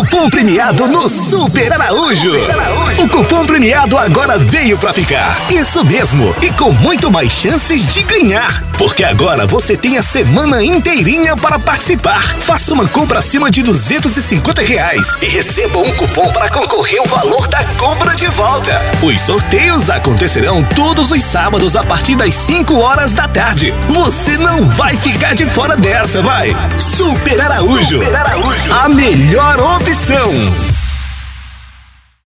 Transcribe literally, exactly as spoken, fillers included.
Cupom premiado no Super Araújo. O cupom premiado agora veio pra ficar. Isso mesmo, e com muito mais chances de ganhar. Porque agora você tem a semana inteirinha para participar. Faça uma compra acima de duzentos e cinquenta reais e receba um cupom para concorrer ao valor da compra de volta. Os sorteios acontecerão todos os sábados a partir das cinco horas da tarde. Você não vai ficar de fora dessa, vai! Super Araújo, Super Araújo. A melhor opção.